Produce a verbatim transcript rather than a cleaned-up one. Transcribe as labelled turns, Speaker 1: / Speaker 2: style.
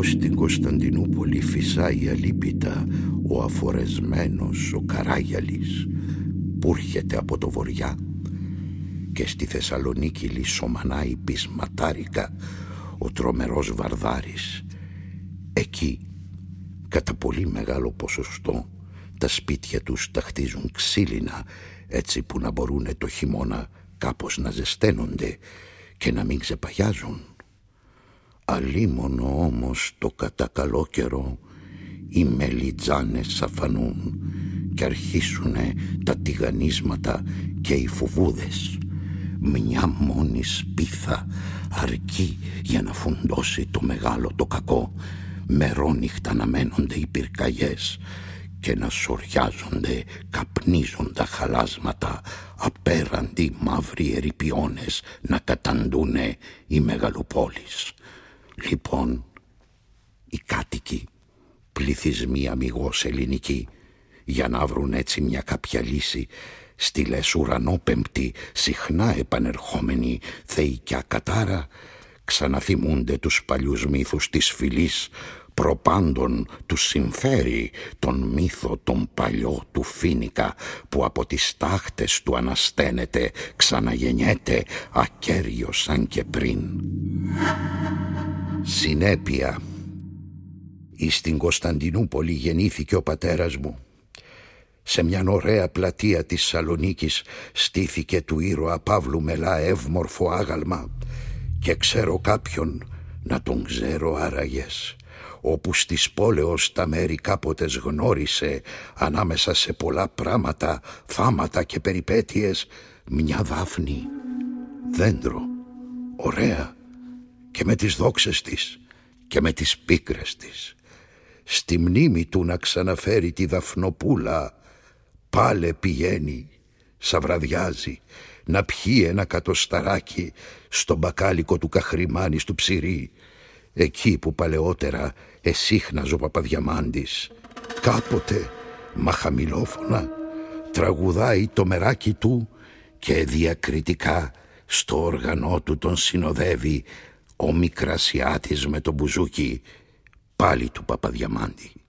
Speaker 1: πως στην Κωνσταντινούπολη φυσάει αλίπητα ο αφορεσμένος ο Καράγιαλης που έρχεται από το βοριά, και στη Θεσσαλονίκη λισομανάει πεισματάρικα ο τρομερός Βαρδάρης. Εκεί κατά πολύ μεγάλο ποσοστό τα σπίτια τους τα χτίζουν ξύλινα, έτσι που να μπορούν το χειμώνα κάπως να ζεσταίνονται και να μην ξεπαγιάζουν. Αλίμονο όμως το κατά καλό καιρό οι μελιτζάνες σαφανούν και αρχίσουνε τα τηγανίσματα και οι φοβούδες. Μια μόνη σπίθα αρκεί για να φουντώσει το μεγάλο το κακό, μερόνυχτα να μένονται οι πυρκαγιές και να σοριάζονται καπνίζοντα χαλάσματα απέραντι μαύροι ερειπιώνες να καταντούνε οι μεγαλοπόλεις. Λοιπόν, οι κάτοικοι, πληθυσμοί αμιγώς ελληνικοί, για να βρουν έτσι μια κάποια λύση, στη λες ουρανόπεμπτη συχνά επανερχόμενη θεϊκιά κατάρα, ξαναθυμούνται τους παλιούς μύθους της φυλής, προπάντων τους συμφέρει τον μύθο τον παλιό του Φοίνικα, που από τις τάχτες του ανασταίνεται, ξαναγεννιέται ακέραιος σαν και πριν. Συνέπεια. Εις στην Κωνσταντινούπολη γεννήθηκε ο πατέρας μου. Σε μιαν ωραία πλατεία της Σαλονίκης στήθηκε του ήρωα Παύλου Μελά εύμορφο άγαλμα, και ξέρω κάποιον να τον ξέρω άραγες, όπου στις πόλεως τα μέρη κάποτες γνώρισε, ανάμεσα σε πολλά πράματα, θάματα και περιπέτειες, μια Δάφνη, δέντρο, ωραία, και με τις δόξες της και με τις πίκρες της. Στη μνήμη του να ξαναφέρει τη Δαφνοπούλα, πάλε πηγαίνει, σαβραδιάζει, να πιει ένα κατοσταράκι στο μπακάλικο του Καχρημάνης του Ψηρή, εκεί που παλαιότερα εσύχναζε ο Παπαδιαμάντης. Κάποτε, μα χαμηλόφωνα, τραγουδάει το μεράκι του και διακριτικά στο όργανό του τον συνοδεύει ο Μικρασιάτης με το μπουζούκι, πάλι του Παπαδιαμάντη.